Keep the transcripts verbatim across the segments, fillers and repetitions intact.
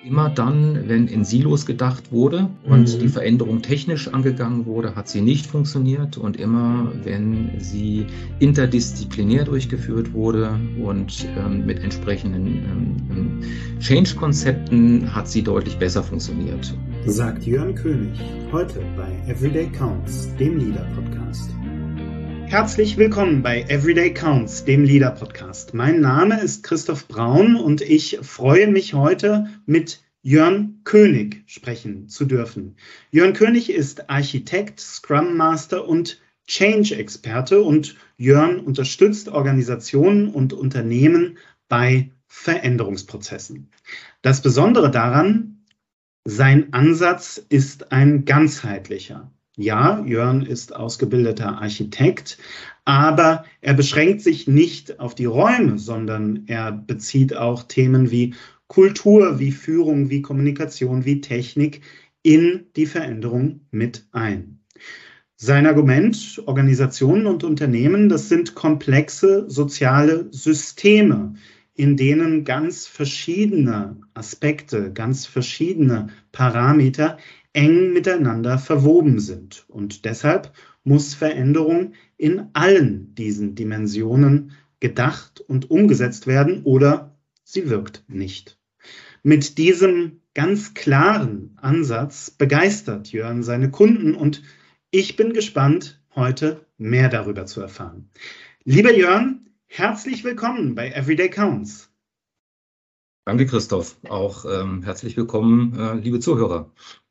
Immer dann, wenn in Silos gedacht wurde und mhm. die Veränderung technisch angegangen wurde, hat sie nicht funktioniert. Und immer, wenn sie interdisziplinär durchgeführt wurde und ähm, mit entsprechenden ähm, Change-Konzepten, hat sie deutlich besser funktioniert. Sagt Jörn König, heute bei Everyday Counts, dem Leader-Podcast. Herzlich willkommen bei Everyday Counts, dem Leader-Podcast. Mein Name ist Christoph Braun und ich freue mich heute mit Jörn König sprechen zu dürfen. Jörn König ist Architekt, Scrum Master und Change-Experte und Jörn unterstützt Organisationen und Unternehmen bei Veränderungsprozessen. Das Besondere daran, sein Ansatz ist ein ganzheitlicher. Ja, Jörn ist ausgebildeter Architekt, aber er beschränkt sich nicht auf die Räume, sondern er bezieht auch Themen wie Kultur, wie Führung, wie Kommunikation, wie Technik in die Veränderung mit ein. Sein Argument, Organisationen und Unternehmen, das sind komplexe soziale Systeme, in denen ganz verschiedene Aspekte, ganz verschiedene Parameter eng miteinander verwoben sind. Und deshalb muss Veränderung in allen diesen Dimensionen gedacht und umgesetzt werden oder sie wirkt nicht. Mit diesem ganz klaren Ansatz begeistert Jörn seine Kunden und ich bin gespannt, heute mehr darüber zu erfahren. Lieber Jörn, herzlich willkommen bei Everyday Counts. Danke, Christoph. Auch ähm, herzlich willkommen, äh, liebe Zuhörer.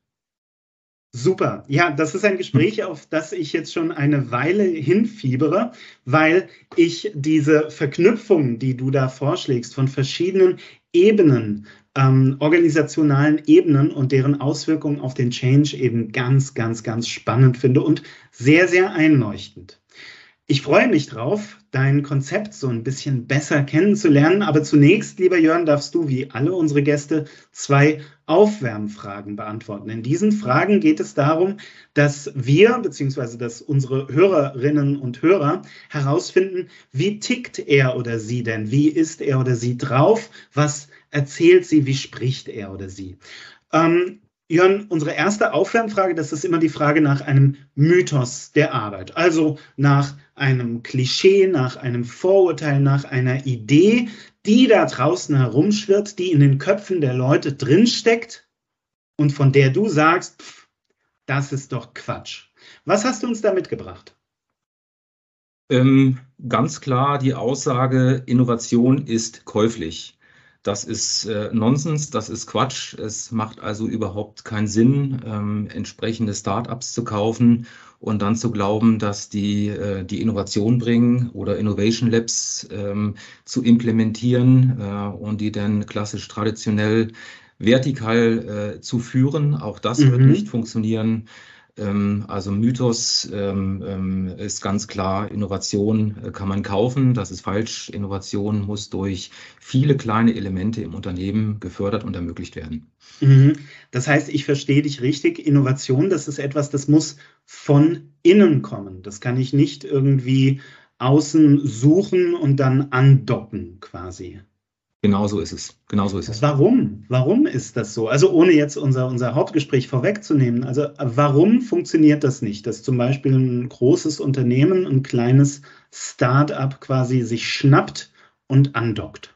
Super. Ja, das ist ein Gespräch, auf das ich jetzt schon eine Weile hinfiebere, weil ich diese Verknüpfung, die du da vorschlägst, von verschiedenen Ebenen, ähm, organisationalen Ebenen und deren Auswirkungen auf den Change eben ganz, ganz, ganz spannend finde und sehr, sehr einleuchtend. Ich freue mich drauf, dein Konzept so ein bisschen besser kennenzulernen. Aber zunächst, lieber Jörn, darfst du wie alle unsere Gäste zwei Aufwärmfragen beantworten. In diesen Fragen geht es darum, dass wir bzw. dass unsere Hörerinnen und Hörer herausfinden, wie tickt er oder sie denn? Wie ist er oder sie drauf? Was erzählt sie? Wie spricht er oder sie? Ähm, Jörn, unsere erste Aufwärmfrage, das ist immer die Frage nach einem Mythos der Arbeit. Also nach einem Klischee, nach einem Vorurteil, nach einer Idee, die da draußen herumschwirrt, die in den Köpfen der Leute drinsteckt und von der du sagst, pff, das ist doch Quatsch. Was hast du uns da mitgebracht? Ähm, ganz klar die Aussage, Innovation ist käuflich. Das ist äh, Nonsens, das ist Quatsch. Es macht also überhaupt keinen Sinn, ähm, entsprechende Startups zu kaufen und dann zu glauben, dass die äh, die Innovation bringen oder Innovation Labs ähm, zu implementieren äh, und die dann klassisch traditionell vertikal äh, zu führen. Auch das mhm. wird nicht funktionieren. Also Mythos ähm, ist ganz klar, Innovation kann man kaufen, das ist falsch. Innovation muss durch viele kleine Elemente im Unternehmen gefördert und ermöglicht werden. Das heißt, ich verstehe dich richtig, Innovation, das ist etwas, das muss von innen kommen. Das kann ich nicht irgendwie außen suchen und dann andocken quasi. Genau so ist es. Genau so ist es. Warum? Warum ist das so? Also ohne jetzt unser, unser Hauptgespräch vorwegzunehmen. Also warum funktioniert das nicht, dass zum Beispiel ein großes Unternehmen, ein kleines Start-up quasi sich schnappt und andockt?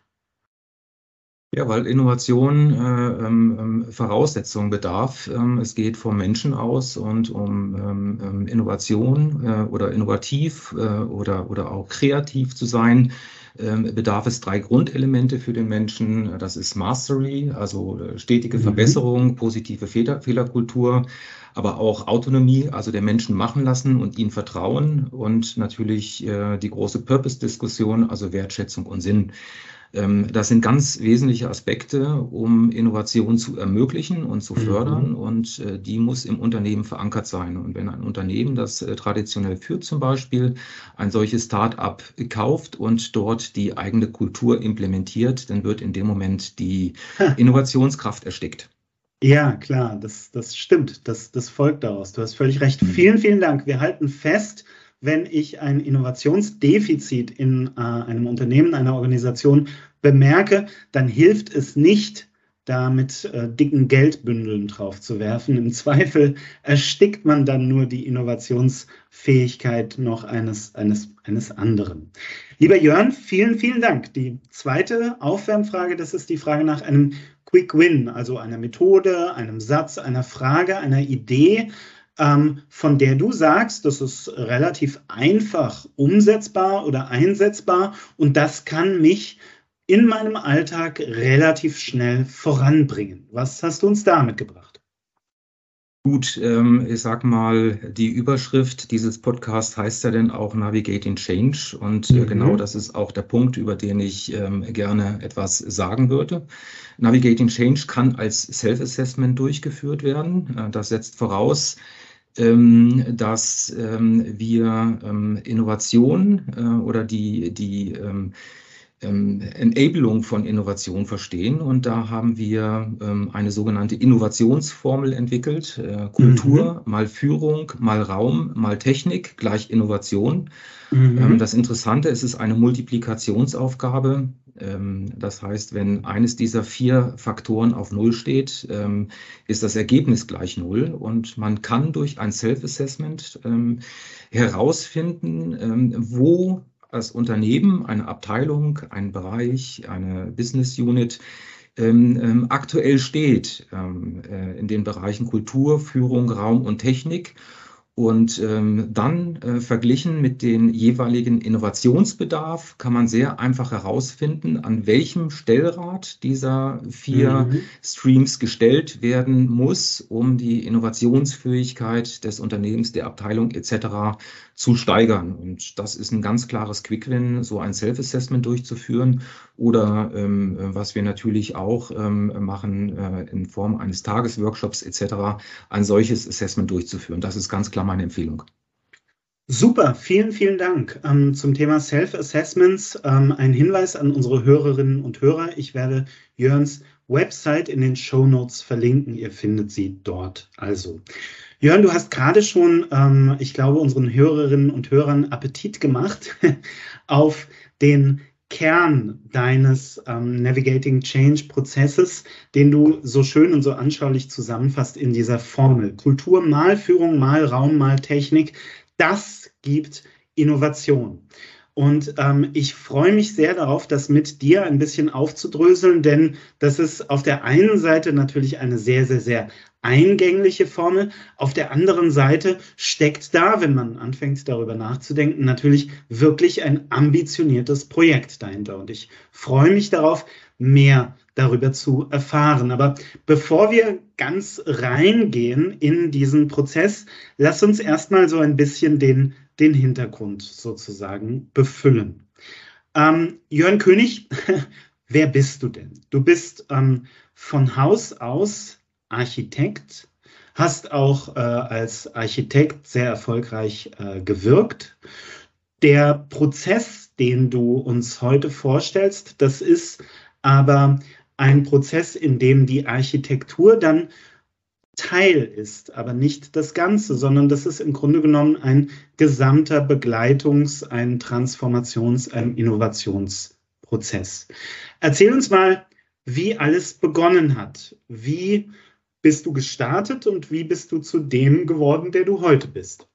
Ja, weil Innovation äh, ähm, Voraussetzungen bedarf. Ähm, es geht vom Menschen aus und um ähm, Innovation äh, oder innovativ äh, oder, oder auch kreativ zu sein. Bedarf es drei Grundelemente für den Menschen. Das ist Mastery, also stetige mhm. Verbesserung, positive Fehler, Fehlerkultur, aber auch Autonomie, also der Menschen machen lassen und ihnen vertrauen und natürlich äh, die große Purpose-Diskussion, also Wertschätzung und Sinn. Ähm, das sind ganz wesentliche Aspekte, um Innovation zu ermöglichen und zu fördern mhm. und äh, die muss im Unternehmen verankert sein. Und wenn ein Unternehmen, das äh, traditionell führt zum Beispiel, ein solches Start-up kauft und dort die eigene Kultur implementiert, dann wird in dem Moment die Innovationskraft erstickt. Ja, klar, das, das stimmt. Das, das folgt daraus. Du hast völlig recht. Mhm. Vielen, vielen Dank. Wir halten fest, wenn ich ein Innovationsdefizit in äh, einem Unternehmen, einer Organisation bemerke, dann hilft es nicht, da mit äh, dicken Geldbündeln drauf zu werfen. Im Zweifel erstickt man dann nur die Innovationsfähigkeit noch eines, eines, eines anderen. Lieber Jörn, vielen, vielen Dank. Die zweite Aufwärmfrage, das ist die Frage nach einem Quick Win, also einer Methode, einem Satz, einer Frage, einer Idee, ähm, von der du sagst, das ist relativ einfach umsetzbar oder einsetzbar und das kann mich in meinem Alltag relativ schnell voranbringen. Was hast du uns da mitgebracht? Gut, ähm, ich sag mal, die Überschrift dieses Podcasts heißt ja dann auch Navigating Change und äh, Mhm. genau das ist auch der Punkt, über den ich ähm, gerne etwas sagen würde. Navigating Change kann als Self-Assessment durchgeführt werden. Äh, das setzt voraus, ähm, dass ähm, wir ähm, Innovation äh, oder die, die ähm, ähm, Enabling von Innovation verstehen. Und da haben wir ähm, eine sogenannte Innovationsformel entwickelt. Äh, Kultur Mhm. mal Führung, mal Raum, mal Technik gleich Innovation. Mhm. Ähm, das Interessante ist, es ist eine Multiplikationsaufgabe. Ähm, das heißt, wenn eines dieser vier Faktoren auf Null steht, ähm, ist das Ergebnis gleich Null. Und man kann durch ein Self-Assessment ähm, herausfinden, ähm, wo das Unternehmen, eine Abteilung, ein Bereich, eine Business Unit ähm, ähm, aktuell steht ähm, äh, in den Bereichen Kultur, Führung, Raum und Technik. Und ähm, dann äh, verglichen mit den jeweiligen Innovationsbedarf kann man sehr einfach herausfinden, an welchem Stellrad dieser vier Mhm. Streams gestellt werden muss, um die Innovationsfähigkeit des Unternehmens, der Abteilung et cetera zu steigern. Und das ist ein ganz klares Quick-Win, so ein Self-Assessment durchzuführen. Oder ähm, was wir natürlich auch ähm, machen, äh, in Form eines Tagesworkshops et cetera, ein solches Assessment durchzuführen. Das ist ganz klar meine Empfehlung. Super, vielen, vielen Dank. Ähm, zum Thema Self-Assessments ähm, ein Hinweis an unsere Hörerinnen und Hörer. Ich werde Jörns Website in den Shownotes verlinken. Ihr findet sie dort. Also, Jörn, du hast gerade schon, ähm, ich glaube, unseren Hörerinnen und Hörern Appetit gemacht auf den Kern deines ähm, Navigating Change Prozesses, den du so schön und so anschaulich zusammenfasst in dieser Formel. Kultur mal Führung, mal Raum, mal Technik. Das gibt Innovation. Und ähm, ich freue mich sehr darauf, das mit dir ein bisschen aufzudröseln, denn das ist auf der einen Seite natürlich eine sehr, sehr, sehr eingängliche Formel. Auf der anderen Seite steckt da, wenn man anfängt darüber nachzudenken, natürlich wirklich ein ambitioniertes Projekt dahinter. Und ich freue mich darauf, mehr darüber zu erfahren. Aber bevor wir ganz reingehen in diesen Prozess, lass uns erstmal so ein bisschen den, den Hintergrund sozusagen befüllen. Ähm, Jörn König, wer bist du denn? Du bist ähm, von Haus aus Architekt, hast auch äh, als Architekt sehr erfolgreich äh, gewirkt. Der Prozess, den du uns heute vorstellst, das ist aber ein Prozess, in dem die Architektur dann Teil ist, aber nicht das Ganze, sondern das ist im Grunde genommen ein gesamter Begleitungs-, ein Transformations-, ein Innovationsprozess. Erzähl uns mal, wie alles begonnen hat. Wie bist du gestartet und wie bist du zu dem geworden, der du heute bist?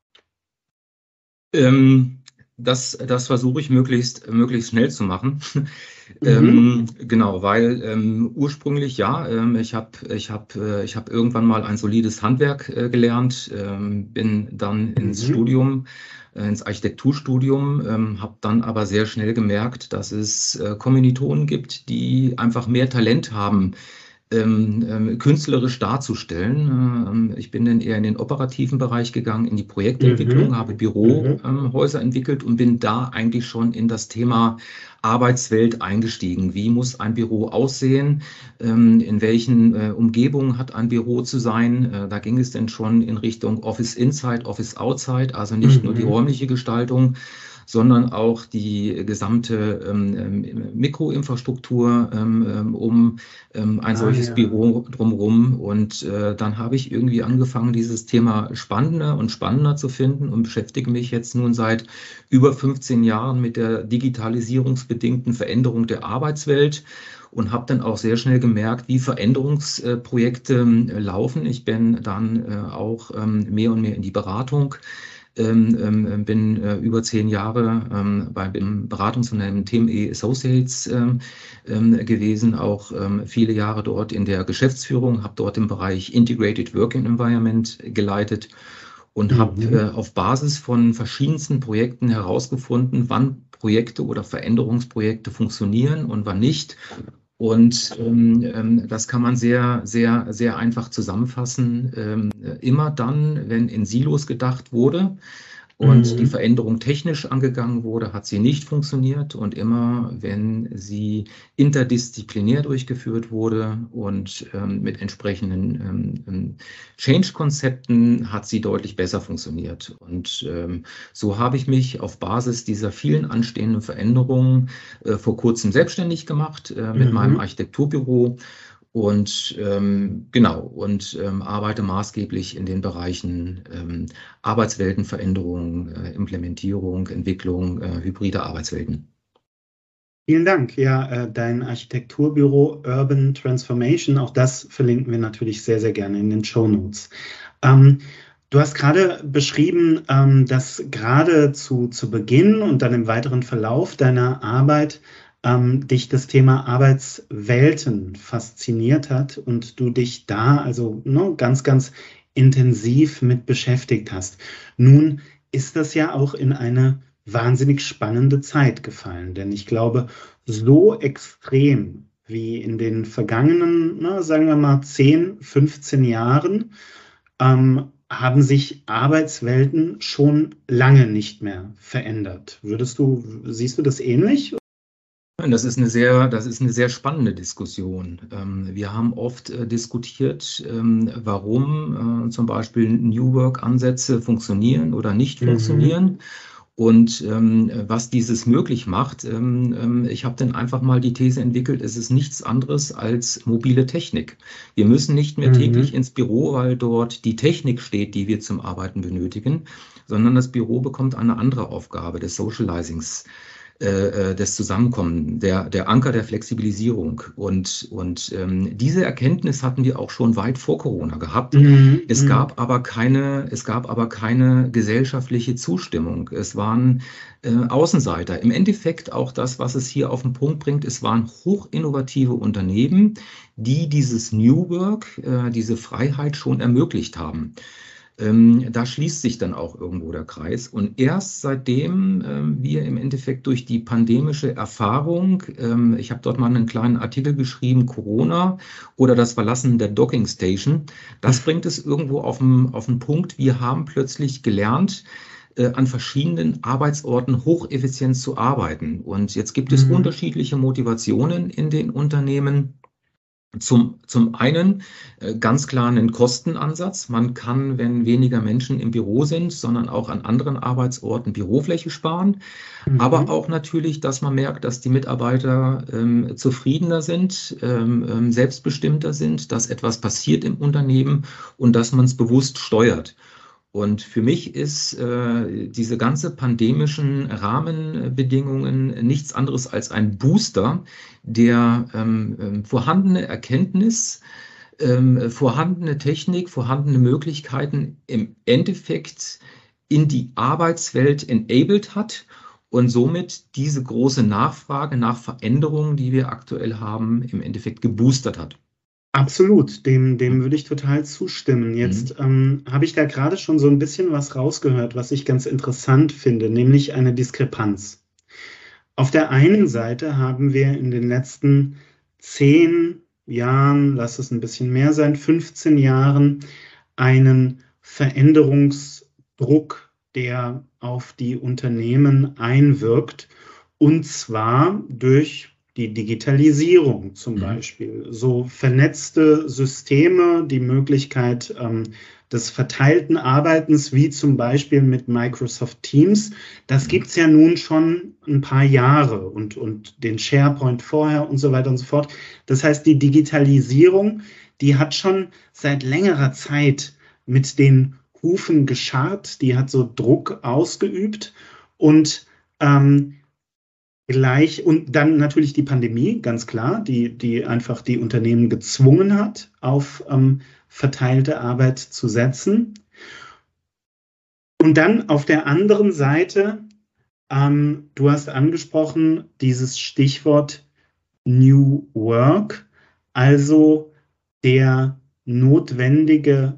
Ähm, das, das versuche ich möglichst, möglichst schnell zu machen. Mhm. ähm, genau, weil ähm, ursprünglich, ja, ähm, ich habe ich hab, äh, ich hab irgendwann mal ein solides Handwerk äh, gelernt, ähm, bin dann ins Mhm. Studium, äh, ins Architekturstudium, ähm, habe dann aber sehr schnell gemerkt, dass es äh, Kommilitonen gibt, die einfach mehr Talent haben, Ähm, ähm, künstlerisch darzustellen. Ähm, ich bin dann eher in den operativen Bereich gegangen, in die Projektentwicklung, Mhm. habe Mhm. Bürohäuser ähm, entwickelt und bin da eigentlich schon in das Thema Arbeitswelt eingestiegen. Wie muss ein Büro aussehen? Ähm, in welchen äh, Umgebungen hat ein Büro zu sein? Äh, da ging es dann schon in Richtung Office Inside, Office Outside, also nicht nur die Mhm. räumliche Gestaltung, sondern auch die gesamte ähm, Mikroinfrastruktur ähm, um ähm, ein Ah, solches ja. Büro drumherum. Und äh, dann habe ich irgendwie angefangen, dieses Thema spannender und spannender zu finden und beschäftige mich jetzt nun seit über fünfzehn Jahren mit der digitalisierungsbedingten Veränderung der Arbeitswelt und habe dann auch sehr schnell gemerkt, wie Veränderungsprojekte äh, laufen. Ich bin dann äh, auch ähm, mehr und mehr in die Beratung, ähm, ähm, bin äh, über zehn Jahre ähm, beim Beratungsunternehmen T M E Associates ähm, ähm, gewesen, auch ähm, viele Jahre dort in der Geschäftsführung, habe dort im Bereich Integrated Working Environment geleitet und habe Mhm. äh, auf Basis von verschiedensten Projekten herausgefunden, wann Projekte oder Veränderungsprojekte funktionieren und wann nicht. Und ähm, ähm, das kann man sehr, sehr, sehr einfach zusammenfassen. Ähm, immer dann, wenn in Silos gedacht wurde und die Mhm. Veränderung technisch angegangen wurde, hat sie nicht funktioniert. Und immer, wenn sie interdisziplinär durchgeführt wurde und ähm, mit entsprechenden ähm, Change-Konzepten, hat sie deutlich besser funktioniert. Und ähm, so habe ich mich auf Basis dieser vielen anstehenden Veränderungen äh, vor kurzem selbstständig gemacht äh, mit meinem Mhm. Architekturbüro und ähm, genau und ähm, arbeite maßgeblich in den Bereichen ähm, Arbeitsweltenveränderung, äh, Implementierung, Entwicklung äh, hybrider Arbeitswelten. Vielen Dank. Ja, äh, dein Architekturbüro Urban Transformation, auch das verlinken wir natürlich sehr, sehr gerne in den Show Notes. Ähm, du hast gerade beschrieben, ähm, dass gerade zu, zu Beginn und dann im weiteren Verlauf deiner Arbeit ähm, dich das Thema Arbeitswelten fasziniert hat und du dich da also ne, ganz, ganz intensiv mit beschäftigt hast. Nun ist das ja auch in eine wahnsinnig spannende Zeit gefallen, denn ich glaube, so extrem wie in den vergangenen, na, sagen wir mal, zehn, fünfzehn Jahren, ähm, haben sich Arbeitswelten schon lange nicht mehr verändert. Würdest du, siehst du das ähnlich? Das ist eine sehr, das ist eine sehr spannende Diskussion. Ähm, wir haben oft äh, diskutiert, ähm, warum äh, zum Beispiel New Work-Ansätze funktionieren oder nicht Mhm. funktionieren. Und ähm, was dieses möglich macht, ähm, ähm, ich habe dann einfach mal die These entwickelt, es ist nichts anderes als mobile Technik. Wir müssen nicht mehr täglich Mhm. ins Büro, weil dort die Technik steht, die wir zum Arbeiten benötigen, sondern das Büro bekommt eine andere Aufgabe des Socializings, äh, äh, des Zusammenkommen, der, der Anker der Flexibilisierung. Und, und ähm, diese Erkenntnis hatten wir auch schon weit vor Corona gehabt. Mhm. Es Mhm. gab aber keine, es gab aber keine gesellschaftliche Zustimmung. Es waren äh, Außenseiter. Im Endeffekt auch das, was es hier auf den Punkt bringt, es waren hochinnovative Unternehmen, die dieses New Work, äh, diese Freiheit schon ermöglicht haben. Ähm, da schließt sich dann auch irgendwo der Kreis. Und erst seitdem ähm, wir im Endeffekt durch die pandemische Erfahrung, ähm, ich habe dort mal einen kleinen Artikel geschrieben, Corona oder das Verlassen der Docking Station, das bringt es irgendwo auf den, auf den Punkt. Wir haben plötzlich gelernt, äh, an verschiedenen Arbeitsorten hocheffizient zu arbeiten. Und jetzt gibt es Mhm. unterschiedliche Motivationen in den Unternehmen. Zum, zum einen äh, ganz klar einen Kostenansatz. Man kann, wenn weniger Menschen im Büro sind, sondern auch an anderen Arbeitsorten Bürofläche sparen. Aber Mhm. auch natürlich, dass man merkt, dass die Mitarbeiter ähm, zufriedener sind, ähm, ähm, selbstbestimmter sind, dass etwas passiert im Unternehmen und dass man es bewusst steuert. Und für mich ist äh, diese ganze pandemischen Rahmenbedingungen nichts anderes als ein Booster, der ähm, ähm, vorhandene Erkenntnis, ähm, vorhandene Technik, vorhandene Möglichkeiten im Endeffekt in die Arbeitswelt enabled hat und somit diese große Nachfrage nach Veränderungen, die wir aktuell haben, im Endeffekt geboostert hat. Absolut, dem, dem würde ich total zustimmen. Mhm. Jetzt ähm, habe ich da gerade schon so ein bisschen was rausgehört, was ich ganz interessant finde, nämlich eine Diskrepanz. Auf der einen Seite haben wir in den letzten zehn Jahren, lass es ein bisschen mehr sein, fünfzehn Jahren, einen Veränderungsdruck, der auf die Unternehmen einwirkt, und zwar durch die Digitalisierung zum Mhm. Beispiel. So vernetzte Systeme, die Möglichkeit, ähm, des verteilten Arbeitens, wie zum Beispiel mit Microsoft Teams, das gibt es ja nun schon ein paar Jahre und, und den SharePoint vorher und so weiter und so fort. Das heißt, die Digitalisierung, die hat schon seit längerer Zeit mit den Hufen gescharrt, die hat so Druck ausgeübt und ähm, gleich und dann natürlich die Pandemie, ganz klar, die, die einfach die Unternehmen gezwungen hat, auf ähm, verteilte Arbeit zu setzen. Und dann auf der anderen Seite, ähm, du hast angesprochen, dieses Stichwort New Work, also der notwendige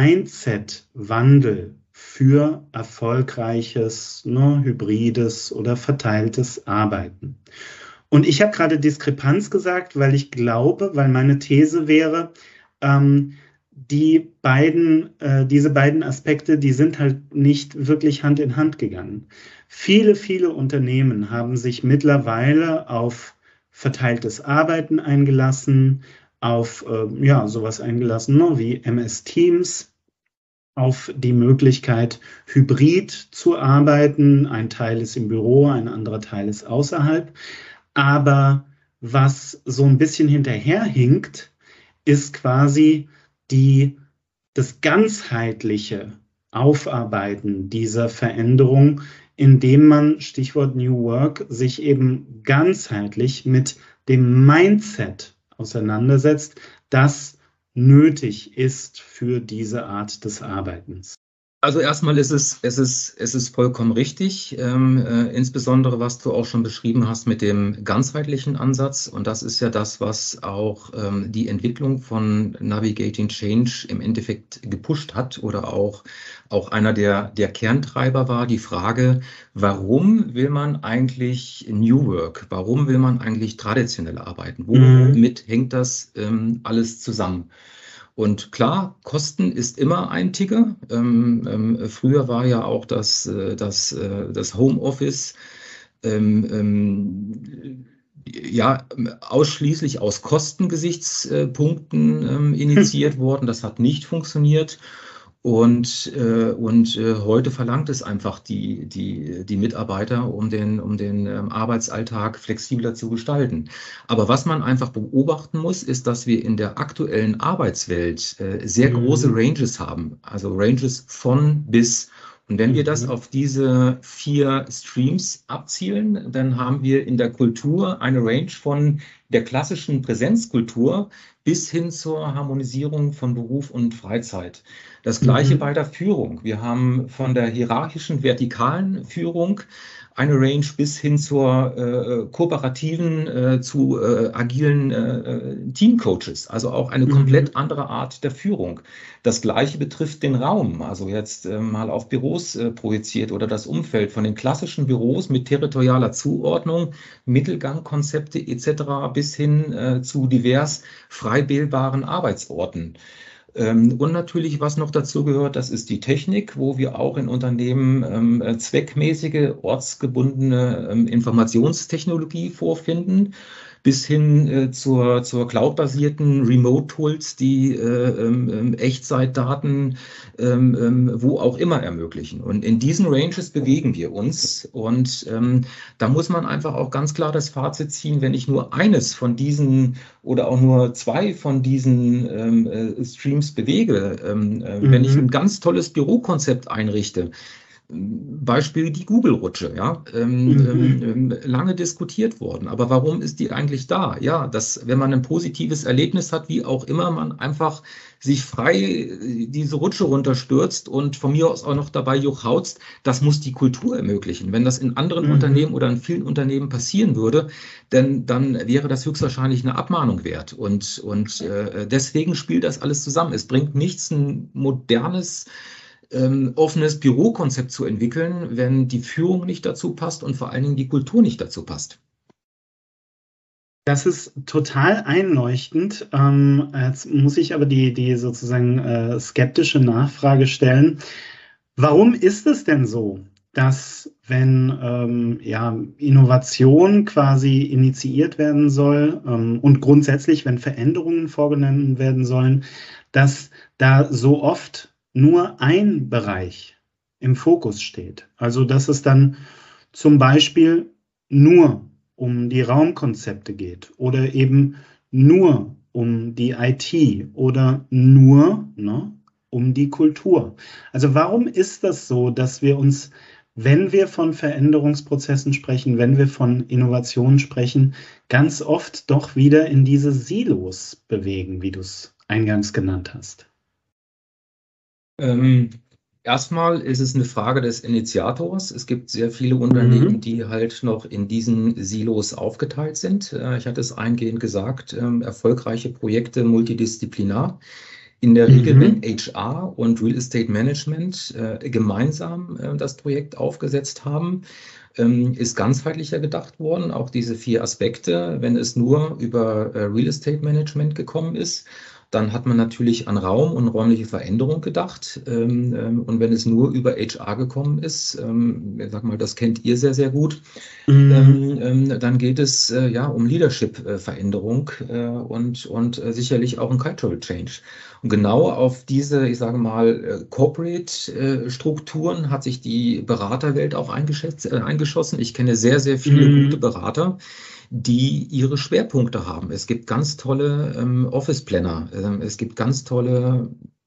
Mindset-Wandel für erfolgreiches, ne, hybrides oder verteiltes Arbeiten. Und ich habe gerade Diskrepanz gesagt, weil ich glaube, weil meine These wäre, ähm, die beiden, äh, diese beiden Aspekte, die sind halt nicht wirklich Hand in Hand gegangen. Viele, viele Unternehmen haben sich mittlerweile auf verteiltes Arbeiten eingelassen, auf äh, ja, sowas eingelassen, ne, wie M S Teams, auf die Möglichkeit, hybrid zu arbeiten. Ein Teil ist im Büro, ein anderer Teil ist außerhalb. Aber was so ein bisschen hinterherhinkt, ist quasi die, das ganzheitliche Aufarbeiten dieser Veränderung, indem man, Stichwort New Work, sich eben ganzheitlich mit dem Mindset auseinandersetzt, das nötig ist für diese Art des Arbeitens. Also erstmal ist es, es ist, es ist vollkommen richtig, ähm, äh, insbesondere was du auch schon beschrieben hast mit dem ganzheitlichen Ansatz. Und das ist ja das, was auch ähm, die Entwicklung von Navigating Change im Endeffekt gepusht hat oder auch, auch einer der, der Kerntreiber war, die Frage, warum will man eigentlich New Work? Warum will man eigentlich traditionell arbeiten? Womit mhm. hängt das ähm, alles zusammen? Und klar, Kosten ist immer ein Ticker. Ähm, ähm, früher war ja auch das, das, das Homeoffice ähm, ähm, ja ausschließlich aus Kostengesichtspunkten ähm, initiiert worden. Das hat nicht funktioniert. Und, äh, und äh, heute verlangt es einfach die, die, die Mitarbeiter, um den, um den ähm, Arbeitsalltag flexibler zu gestalten. Aber was man einfach beobachten muss, ist, dass wir in der aktuellen Arbeitswelt äh, sehr mhm. große Ranges haben. Also Ranges von bis. Und wenn wir das auf diese vier Streams abzielen, dann haben wir in der Kultur eine Range von der klassischen Präsenzkultur bis hin zur Harmonisierung von Beruf und Freizeit. Das Gleiche mhm. bei der Führung. Wir haben von der hierarchischen, vertikalen Führung eine Range bis hin zur äh, kooperativen, äh, zu äh, agilen äh, Teamcoaches, also auch eine mhm. komplett andere Art der Führung. Das Gleiche betrifft den Raum, also jetzt äh, mal auf Büros äh, projiziert oder das Umfeld von den klassischen Büros mit territorialer Zuordnung, Mittelgangkonzepte et cetera bis hin äh, zu divers frei wählbaren Arbeitsorten. Und natürlich, was noch dazu gehört, das ist die Technik, wo wir auch in Unternehmen ähm, zweckmäßige, ortsgebundene ähm, Informationstechnologie vorfinden, bis hin äh, zur, zur cloud-basierten Remote-Tools, die äh, ähm, Echtzeitdaten ähm, ähm, wo auch immer ermöglichen. Und in diesen Ranges bewegen wir uns. Und ähm, da muss man einfach auch ganz klar das Fazit ziehen, wenn ich nur eines von diesen oder auch nur zwei von diesen ähm, äh, Streams bewege, ähm, äh, mhm. wenn ich ein ganz tolles Bürokonzept einrichte, Beispiel die Google-Rutsche, ja, ähm, mhm. ähm, lange diskutiert worden. Aber warum ist die eigentlich da? Ja, dass, wenn man ein positives Erlebnis hat, wie auch immer, man einfach sich frei diese Rutsche runterstürzt und von mir aus auch noch dabei juchhautzt, das muss die Kultur ermöglichen. Wenn das in anderen mhm. Unternehmen oder in vielen Unternehmen passieren würde, denn, dann wäre das höchstwahrscheinlich eine Abmahnung wert. Und, und äh, deswegen spielt das alles zusammen. Es bringt nichts, ein modernes, Ähm, offenes Bürokonzept zu entwickeln, wenn die Führung nicht dazu passt und vor allen Dingen die Kultur nicht dazu passt. Das ist total einleuchtend. Ähm, jetzt muss ich aber die, die sozusagen äh, skeptische Nachfrage stellen. Warum ist es denn so, dass wenn ähm, ja, Innovation quasi initiiert werden soll ähm, und grundsätzlich, wenn Veränderungen vorgenommen werden sollen, dass da so oft nur ein Bereich im Fokus steht, also dass es dann zum Beispiel nur um die Raumkonzepte geht oder eben nur um die I T oder nur ne, um die Kultur. Also warum ist das so, dass wir uns, wenn wir von Veränderungsprozessen sprechen, wenn wir von Innovationen sprechen, ganz oft doch wieder in diese Silos bewegen, wie du es eingangs genannt hast? Ähm, erstmal ist es eine Frage des Initiators. Es gibt sehr viele Unternehmen, Mhm. die halt noch in diesen Silos aufgeteilt sind. Äh, ich hatte es eingehend gesagt, ähm, erfolgreiche Projekte multidisziplinar. In der Regel, wenn Mhm. H R und Real Estate Management äh, gemeinsam äh, das Projekt aufgesetzt haben, ähm, ist ganzheitlicher gedacht worden. Auch diese vier Aspekte, wenn es nur über äh, Real Estate Management gekommen ist, dann hat man natürlich an Raum und räumliche Veränderung gedacht. Ähm, ähm, und wenn es nur über H R gekommen ist, ähm, ich sag mal, das kennt ihr sehr, sehr gut, Mhm. ähm, ähm, dann geht es äh, ja um Leadership-Veränderung äh, und, und äh, sicherlich auch um Cultural Change. Und genau auf diese, ich sage mal, äh, Corporate-Strukturen hat sich die Beraterwelt auch eingeschätzt, äh, eingeschossen. Ich kenne sehr, sehr viele gute Mhm. Berater, die ihre Schwerpunkte haben. Es gibt ganz tolle ähm, Office-Planner, ähm, es gibt ganz tolle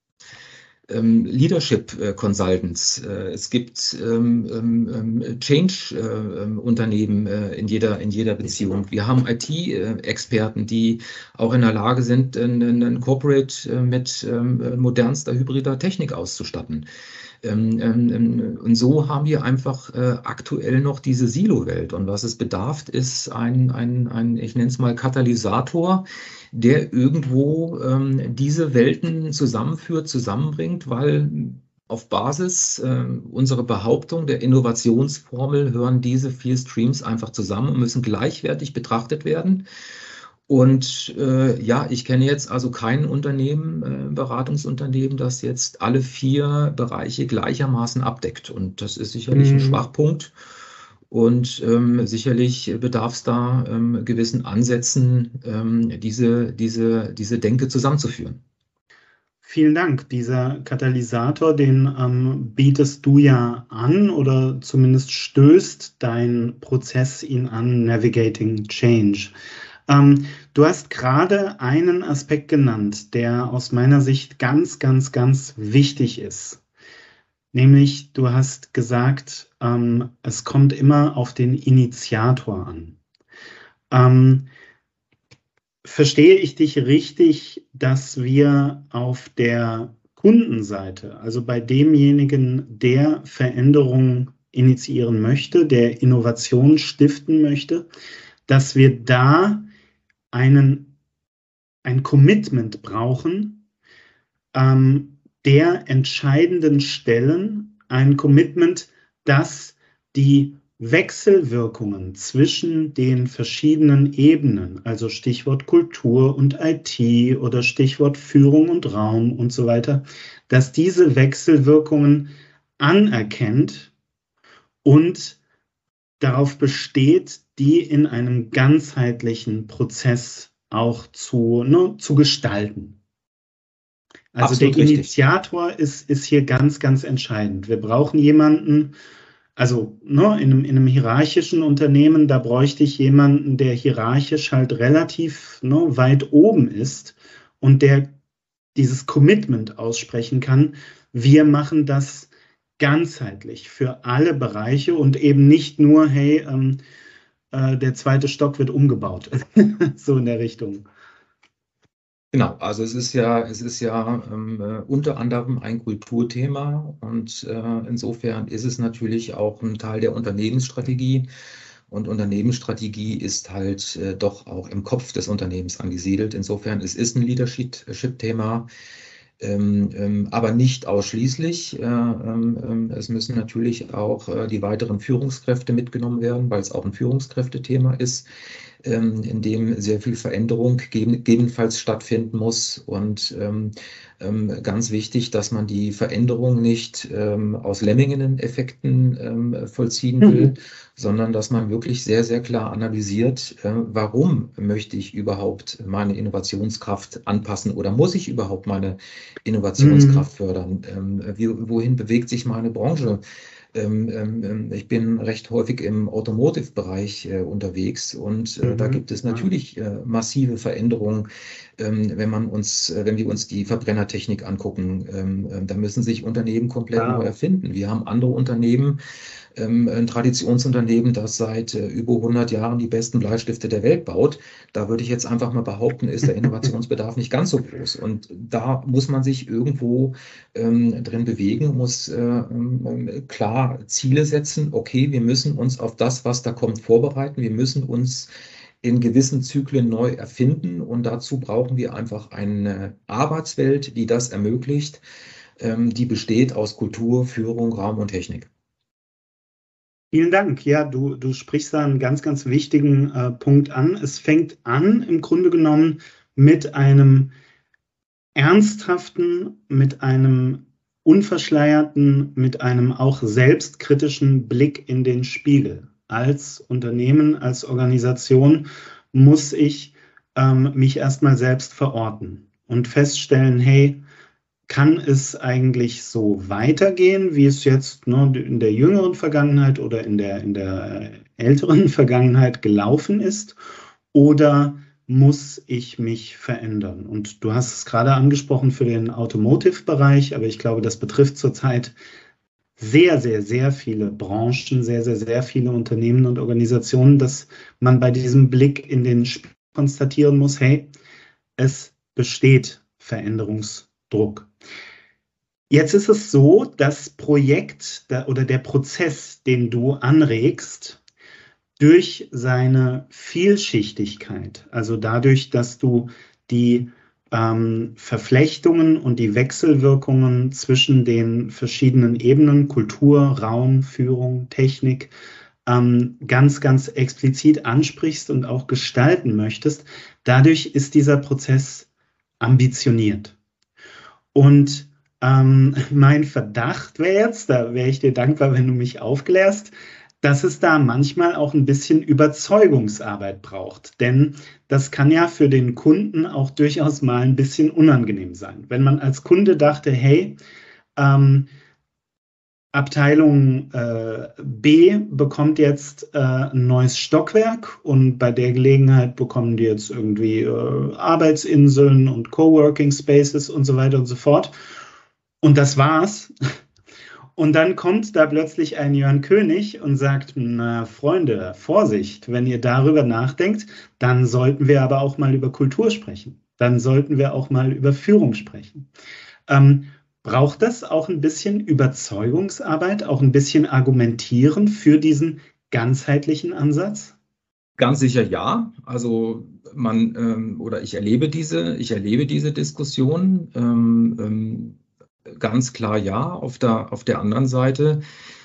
ähm, Leadership äh, Consultants. Äh, es gibt ähm, ähm, ähm, Change-Unternehmen äh, äh, in jeder, in jeder Beziehung. Wir haben I T-Experten, die auch in der Lage sind, ein, ein Corporate äh, mit ähm, äh, modernster hybrider Technik auszustatten. Ähm, ähm, ähm, und so haben wir einfach äh, aktuell noch diese Silo-Welt. Und was es bedarf, ist ein, ein, ein ich nenne es mal Katalysator, der irgendwo ähm, diese Welten zusammenführt, zusammenbringt, weil auf Basis äh, unserer Behauptung der Innovationsformel hören diese vier Streams einfach zusammen und müssen gleichwertig betrachtet werden. Und äh, ja, ich kenne jetzt also kein Unternehmen, äh, Beratungsunternehmen, das jetzt alle vier Bereiche gleichermaßen abdeckt. Und das ist sicherlich ein Mhm. Schwachpunkt. Und ähm, sicherlich bedarf es da ähm, gewissen Ansätzen, ähm, diese, diese, diese Denke zusammenzuführen. Vielen Dank. Dieser Katalysator, den ähm, bietest du ja an oder zumindest stößt dein Prozess ihn an, Navigating Change. Ähm, du hast gerade einen Aspekt genannt, der aus meiner Sicht ganz, ganz, ganz wichtig ist. Nämlich, du hast gesagt, ähm, es kommt immer auf den Initiator an. Ähm, Verstehe ich dich richtig, dass wir auf der Kundenseite, also bei demjenigen, der Veränderung initiieren möchte, der Innovation stiften möchte, dass wir da einen, ein Commitment brauchen, ähm, der entscheidenden Stellen, ein Commitment, das die Wechselwirkungen zwischen den verschiedenen Ebenen, also Stichwort Kultur und I T oder Stichwort Führung und Raum und so weiter, dass diese Wechselwirkungen anerkennt und darauf besteht, die in einem ganzheitlichen Prozess auch zu, ne, zu gestalten. Also der Absolut richtig. Initiator ist, ist hier ganz, ganz entscheidend. Wir brauchen jemanden, also ne, in einem, in einem hierarchischen Unternehmen, da bräuchte ich jemanden, der hierarchisch halt relativ ne, weit oben ist und der dieses Commitment aussprechen kann. Wir machen das ganzheitlich für alle Bereiche und eben nicht nur, hey, ähm, äh, der zweite Stock wird umgebaut. So in der Richtung. Genau, also es ist ja, es ist ja ähm, äh, unter anderem ein Kulturthema und äh, insofern ist es natürlich auch ein Teil der Unternehmensstrategie. Und Unternehmensstrategie ist halt äh, doch auch im Kopf des Unternehmens angesiedelt. Insofern, es ist ein Leadership-Thema, ähm, ähm, aber nicht ausschließlich. Äh, ähm, ähm, es müssen natürlich auch äh, die weiteren Führungskräfte mitgenommen werden, weil es auch ein Führungskräftethema ist. ähm, in dem sehr viel Veränderung gegebenenfalls stattfinden muss. Und ähm, ähm, ganz wichtig, dass man die Veränderung nicht ähm, aus Lemmingen-Effekten ähm, vollziehen will, mhm. sondern dass man wirklich sehr, sehr klar analysiert, äh, warum möchte ich überhaupt meine Innovationskraft anpassen oder muss ich überhaupt meine Innovationskraft mhm. fördern? Ähm, wie, wohin bewegt sich meine Branche? Ähm, ähm, ich bin recht häufig im Automotive-Bereich äh, unterwegs und äh, mhm. da gibt es natürlich äh, massive Veränderungen, ähm, wenn man uns, äh, wenn wir uns die Verbrennertechnik angucken. Ähm, äh, da müssen sich Unternehmen komplett wow. neu erfinden. Wir haben andere Unternehmen, ähm, ein Traditionsunternehmen, das seit äh, über hundert Jahren die besten Bleistifte der Welt baut. Da würde ich jetzt einfach mal behaupten, ist der Innovationsbedarf nicht ganz so groß. Und da muss man sich irgendwo ähm, drin bewegen, muss äh, ähm, klar Ziele setzen. Okay, wir müssen uns auf das, was da kommt, vorbereiten. Wir müssen uns in gewissen Zyklen neu erfinden. Und dazu brauchen wir einfach eine Arbeitswelt, die das ermöglicht, ähm, die besteht aus Kultur, Führung, Raum und Technik. Vielen Dank. Ja, du, du sprichst da einen ganz, ganz wichtigen äh, Punkt an. Es fängt an, im Grunde genommen, mit einem ernsthaften, mit einem unverschleierten, mit einem auch selbstkritischen Blick in den Spiegel. Als Unternehmen, als Organisation muss ich ähm, mich erstmal selbst verorten und feststellen, hey, kann es eigentlich so weitergehen, wie es jetzt ne, in der jüngeren Vergangenheit oder in der, in der älteren Vergangenheit gelaufen ist? Oder muss ich mich verändern? Und du hast es gerade angesprochen für den Automotive-Bereich, aber ich glaube, das betrifft zurzeit sehr, sehr, sehr viele Branchen, sehr, sehr, sehr viele Unternehmen und Organisationen, dass man bei diesem Blick in den Spiegel konstatieren muss, hey, es besteht Veränderungsdruck. Jetzt ist es so, das Projekt oder der Prozess, den du anregst, durch seine Vielschichtigkeit, also dadurch, dass du die ähm, Verflechtungen und die Wechselwirkungen zwischen den verschiedenen Ebenen, Kultur, Raum, Führung, Technik, ähm, ganz, ganz explizit ansprichst und auch gestalten möchtest, dadurch ist dieser Prozess ambitioniert. Und ähm, mein Verdacht wäre jetzt, da wäre ich dir dankbar, wenn du mich aufklärst, dass es da manchmal auch ein bisschen Überzeugungsarbeit braucht. Denn das kann ja für den Kunden auch durchaus mal ein bisschen unangenehm sein. Wenn man als Kunde dachte, hey, ähm, Abteilung äh, B bekommt jetzt äh, ein neues Stockwerk und bei der Gelegenheit bekommen die jetzt irgendwie äh, Arbeitsinseln und Coworking Spaces und so weiter und so fort. Und das war's. Und dann kommt da plötzlich ein Jörn König und sagt, na Freunde, Vorsicht, wenn ihr darüber nachdenkt, dann sollten wir aber auch mal über Kultur sprechen. Dann sollten wir auch mal über Führung sprechen. Ähm, braucht das auch ein bisschen Überzeugungsarbeit, auch ein bisschen Argumentieren für diesen ganzheitlichen Ansatz? Ganz sicher ja. Also man ähm, oder ich erlebe diese, ich erlebe diese Diskussion. Ähm, ähm, Ganz klar ja. Auf der, auf der anderen Seite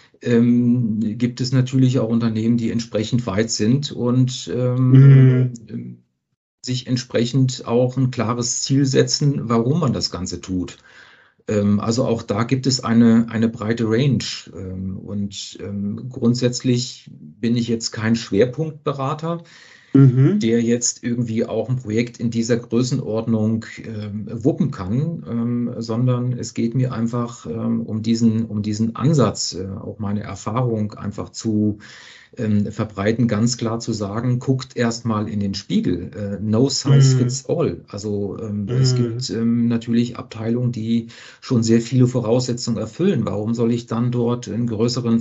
ähm, gibt es natürlich auch Unternehmen, die entsprechend weit sind und ähm, mhm. sich entsprechend auch ein klares Ziel setzen, warum man das Ganze tut. Ähm, also auch da gibt es eine, eine breite Range. Ähm, und ähm, grundsätzlich bin ich jetzt kein Schwerpunktberater, Mhm. der jetzt irgendwie auch ein Projekt in dieser Größenordnung ähm, wuppen kann, ähm, sondern es geht mir einfach ähm, um diesen, um diesen Ansatz, äh, auch meine Erfahrung einfach zu ähm, verbreiten, ganz klar zu sagen, guckt erstmal in den Spiegel. Äh, no size mm. fits all. Also ähm, mm. es gibt ähm, natürlich Abteilungen, die schon sehr viele Voraussetzungen erfüllen. Warum soll ich dann dort einen größeren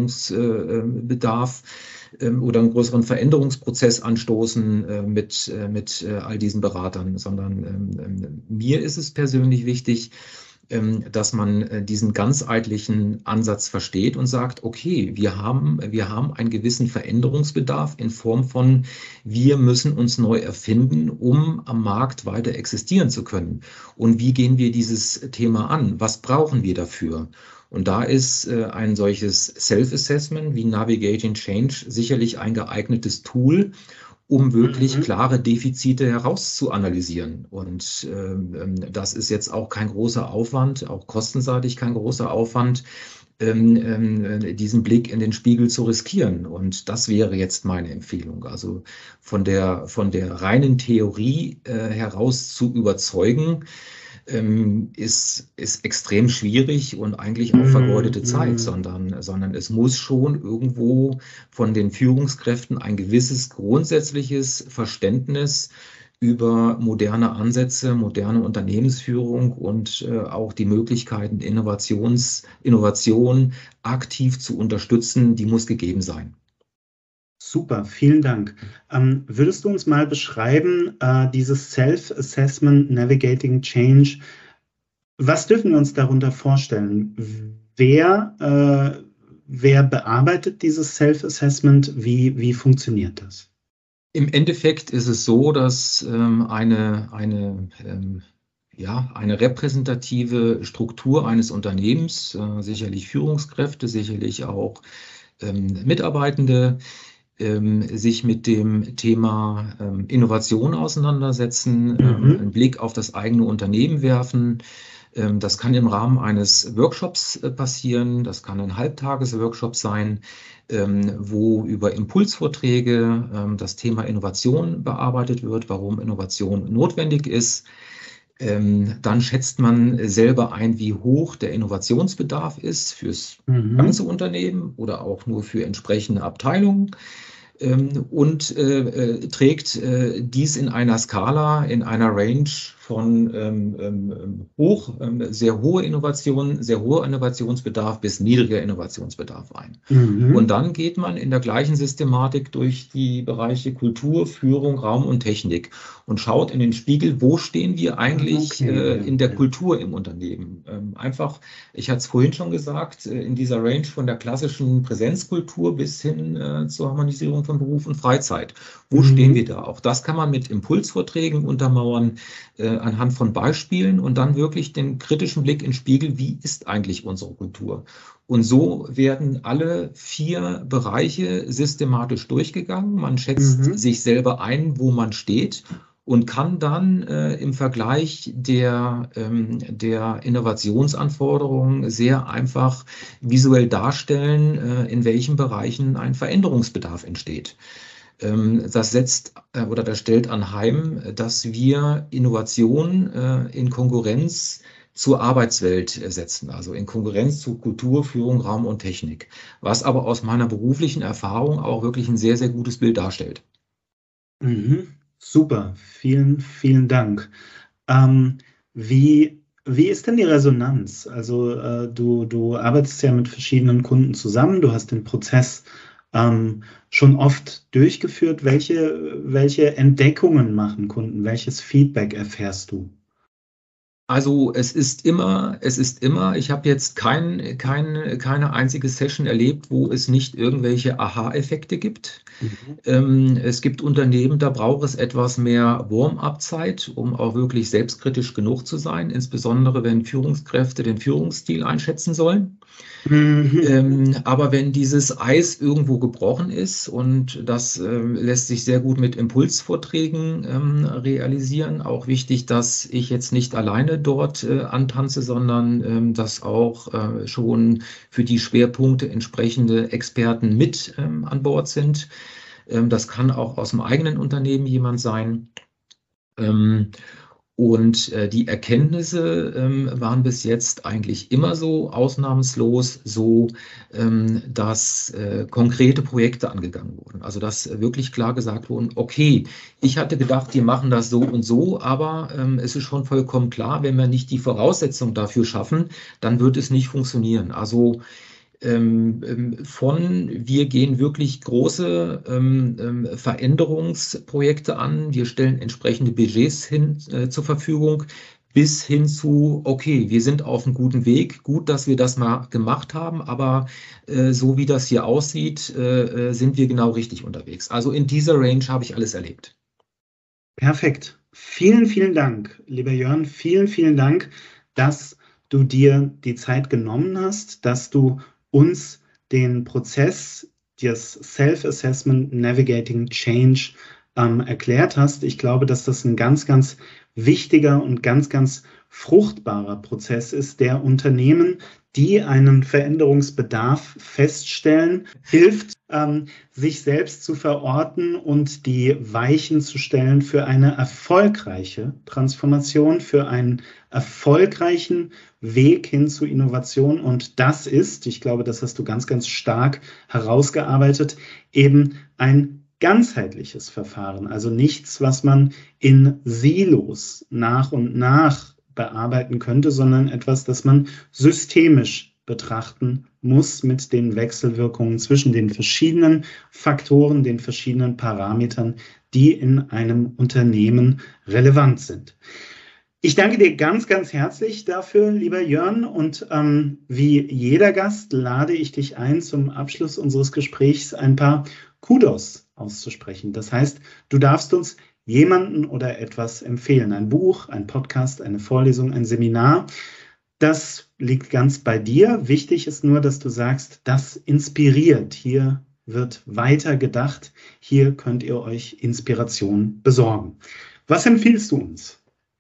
Veränderungsbedarf äh, oder einen größeren Veränderungsprozess anstoßen äh, mit, äh, mit äh, all diesen Beratern, sondern ähm, mir ist es persönlich wichtig, ähm, dass man äh, diesen ganzheitlichen Ansatz versteht und sagt, okay, wir haben, wir haben einen gewissen Veränderungsbedarf in Form von, wir müssen uns neu erfinden, um am Markt weiter existieren zu können. Und wie gehen wir dieses Thema an? Was brauchen wir dafür? Und da ist äh, ein solches Self-Assessment wie Navigating Change sicherlich ein geeignetes Tool, um wirklich Mhm. klare Defizite herauszuanalysieren. Und ähm, das ist jetzt auch kein großer Aufwand, auch kostenseitig kein großer Aufwand, ähm, ähm, diesen Blick in den Spiegel zu riskieren. Und das wäre jetzt meine Empfehlung. Also von der, von der reinen Theorie äh, heraus zu überzeugen, ähm, ist, ist extrem schwierig und eigentlich auch vergeudete Zeit, Mhm. sondern, sondern es muss schon irgendwo von den Führungskräften ein gewisses grundsätzliches Verständnis über moderne Ansätze, moderne Unternehmensführung und äh, auch die Möglichkeiten, Innovations, Innovation aktiv zu unterstützen, die muss gegeben sein. Super, vielen Dank. Ähm, würdest du uns mal beschreiben, äh, dieses Self-Assessment Navigating Change? Was dürfen wir uns darunter vorstellen? Wer, äh, wer bearbeitet dieses Self-Assessment? Wie, wie funktioniert das? Im Endeffekt ist es so, dass ähm, eine, eine, ähm, ja, eine repräsentative Struktur eines Unternehmens, äh, sicherlich Führungskräfte, sicherlich auch ähm, Mitarbeitende, ähm, sich mit dem Thema ähm, Innovation auseinandersetzen, ähm, Mhm. einen Blick auf das eigene Unternehmen werfen. Ähm, das kann im Rahmen eines Workshops äh, passieren, das kann ein Halbtagesworkshop sein, ähm, wo über Impulsvorträge ähm, das Thema Innovation bearbeitet wird, warum Innovation notwendig ist. Ähm, dann schätzt man selber ein, wie hoch der Innovationsbedarf ist fürs ganze Mhm. Unternehmen oder auch nur für entsprechende Abteilungen, ähm, und äh, äh, trägt äh, dies in einer Skala, in einer Range von ähm, ähm, hoch, ähm, sehr hohe Innovation, sehr hoher Innovationsbedarf bis niedriger Innovationsbedarf ein. Und Mhm. dann geht man in der gleichen Systematik durch die Bereiche Kultur, Führung, Raum und Technik und schaut in den Spiegel, wo stehen wir eigentlich Okay, äh, ja, in der ja. Kultur im Unternehmen. Ähm, einfach, ich hatte es vorhin schon gesagt, äh, in dieser Range von der klassischen Präsenzkultur bis hin äh, zur Harmonisierung von Beruf und Freizeit. Wo stehen wir Mhm. da? Auch das kann man mit Impulsvorträgen untermauern, äh, anhand von Beispielen und dann wirklich den kritischen Blick in den Spiegel, wie ist eigentlich unsere Kultur? Und so werden alle vier Bereiche systematisch durchgegangen. Man schätzt Mhm. sich selber ein, wo man steht und kann dann äh, im Vergleich der, ähm, der Innovationsanforderungen sehr einfach visuell darstellen, äh, in welchen Bereichen ein Veränderungsbedarf entsteht. Ähm, das setzt äh, oder das stellt anheim, dass wir Innovation äh, in Konkurrenz zur Arbeitswelt äh, setzen, also in Konkurrenz zu Kultur, Führung, Raum und Technik, was aber aus meiner beruflichen Erfahrung auch wirklich ein sehr, sehr gutes Bild darstellt. Mhm. Super, vielen, vielen Dank. Ähm, wie, wie ist denn die Resonanz? Also äh, du, du arbeitest ja mit verschiedenen Kunden zusammen, du hast den Prozess ähm, schon oft durchgeführt. Welche, welche Entdeckungen machen Kunden? Welches Feedback erfährst du? Also es ist immer, es ist immer, ich habe jetzt kein, kein, keine einzige Session erlebt, wo es nicht irgendwelche Aha-Effekte gibt. Mhm. Ähm, es gibt Unternehmen, da braucht es etwas mehr Warm-up-Zeit, um auch wirklich selbstkritisch genug zu sein, insbesondere wenn Führungskräfte den Führungsstil einschätzen sollen. Mhm. Ähm, aber wenn dieses Eis irgendwo gebrochen ist, und das ähm, lässt sich sehr gut mit Impulsvorträgen ähm, realisieren, auch wichtig, dass ich jetzt nicht alleine dort äh, antanze, sondern ähm, dass auch äh, schon für die Schwerpunkte entsprechende Experten mit ähm, an Bord sind. Ähm, das kann auch aus dem eigenen Unternehmen jemand sein. Ähm, und äh, die Erkenntnisse ähm, waren bis jetzt eigentlich immer so ausnahmslos so, ähm, dass äh, konkrete Projekte angegangen wurden. Also dass wirklich klar gesagt wurden, okay, ich hatte gedacht, die machen das so und so, aber ähm, es ist schon vollkommen klar, wenn wir nicht die Voraussetzung dafür schaffen, dann wird es nicht funktionieren. Also ähm, ähm, von, wir gehen wirklich große ähm, ähm, Veränderungsprojekte an, wir stellen entsprechende Budgets hin, äh, zur Verfügung, bis hin zu, okay, wir sind auf einem guten Weg, gut, dass wir das mal gemacht haben, aber äh, so wie das hier aussieht, äh, äh, sind wir genau richtig unterwegs. Also in dieser Range habe ich alles erlebt. Perfekt. Vielen, vielen Dank, lieber Jörn. Vielen, vielen Dank, dass du dir die Zeit genommen hast, dass du uns den Prozess des Self-Assessment Navigating Change ähm, erklärt hast. Ich glaube, dass das ein ganz, ganz wichtiger und ganz, ganz fruchtbarer Prozess ist, der Unternehmen, die einen Veränderungsbedarf feststellen, hilft, ähm, sich selbst zu verorten und die Weichen zu stellen für eine erfolgreiche Transformation, für einen erfolgreichen Weg hin zu Innovation. Und das ist, ich glaube, das hast du ganz, ganz stark herausgearbeitet, eben ein ganzheitliches Verfahren. Also nichts, was man in Silos nach und nach bearbeiten könnte, sondern etwas, das man systemisch betrachten muss mit den Wechselwirkungen zwischen den verschiedenen Faktoren, den verschiedenen Parametern, die in einem Unternehmen relevant sind. Ich danke dir ganz, ganz herzlich dafür, lieber Jörn. Und ähm, wie jeder Gast lade ich dich ein, zum Abschluss unseres Gesprächs ein paar Kudos auszusprechen. Das heißt, du darfst uns jemanden oder etwas empfehlen. Ein Buch, ein Podcast, eine Vorlesung, ein Seminar. Das liegt ganz bei dir. Wichtig ist nur, dass du sagst, das inspiriert. Hier wird weiter gedacht. Hier könnt ihr euch Inspiration besorgen. Was empfiehlst du uns?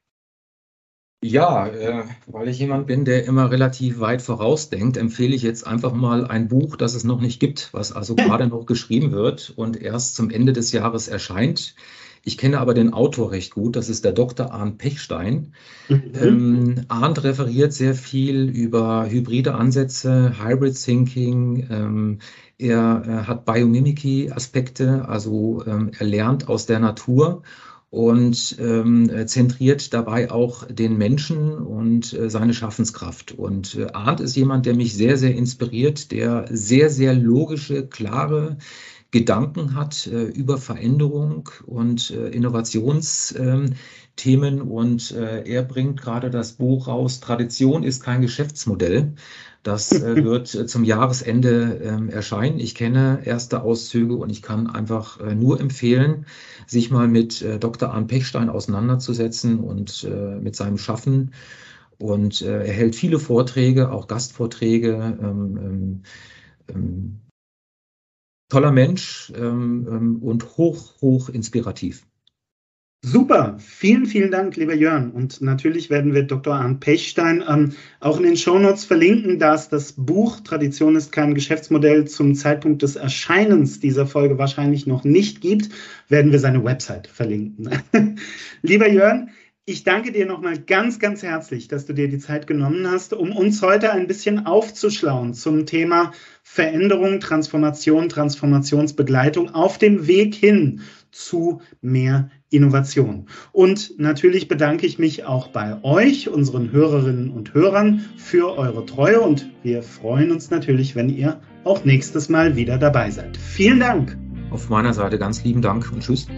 Ja, äh, weil ich jemand bin, der immer relativ weit vorausdenkt, empfehle ich jetzt einfach mal ein Buch, das es noch nicht gibt, was also gerade noch geschrieben wird und erst zum Ende des Jahres erscheint. Ich kenne aber den Autor recht gut, das ist der Doktor Arndt Pechstein. Mhm. Ähm, Arndt referiert sehr viel über hybride Ansätze, Hybrid Thinking. Ähm, er äh, hat Biomimicry-Aspekte, also ähm, er lernt aus der Natur und ähm, zentriert dabei auch den Menschen und äh, seine Schaffenskraft. Und äh, Arndt ist jemand, der mich sehr, sehr inspiriert, der sehr, sehr logische, klare Gedanken hat äh, über Veränderung und äh, Innovationsthemen. Ähm, und äh, er bringt gerade das Buch raus, Tradition ist kein Geschäftsmodell. Das äh, wird äh, zum Jahresende äh, erscheinen. Ich kenne erste Auszüge und ich kann einfach äh, nur empfehlen, sich mal mit äh, Doktor Arndt Pechstein auseinanderzusetzen und äh, mit seinem Schaffen. Und äh, er hält viele Vorträge, auch Gastvorträge. Ähm, ähm, toller Mensch ähm, und hoch, hoch inspirativ. Super, vielen, vielen Dank, lieber Jörn. Und natürlich werden wir Doktor Arndt Pechstein ähm, auch in den Shownotes verlinken, da es das Buch Tradition ist kein Geschäftsmodell zum Zeitpunkt des Erscheinens dieser Folge wahrscheinlich noch nicht gibt, werden wir seine Website verlinken. Lieber Jörn, ich danke dir nochmal ganz, ganz herzlich, dass du dir die Zeit genommen hast, um uns heute ein bisschen aufzuschlauen zum Thema Veränderung, Transformation, Transformationsbegleitung auf dem Weg hin zu mehr Innovation. Und natürlich bedanke ich mich auch bei euch, unseren Hörerinnen und Hörern, für eure Treue und wir freuen uns natürlich, wenn ihr auch nächstes Mal wieder dabei seid. Vielen Dank. Auf meiner Seite ganz lieben Dank und tschüss.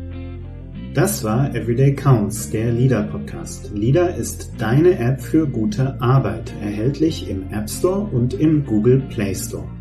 Das war Everyday Counts, der LEADER Podcast. LEADER ist deine App für gute Arbeit, erhältlich im App Store und im Google Play Store.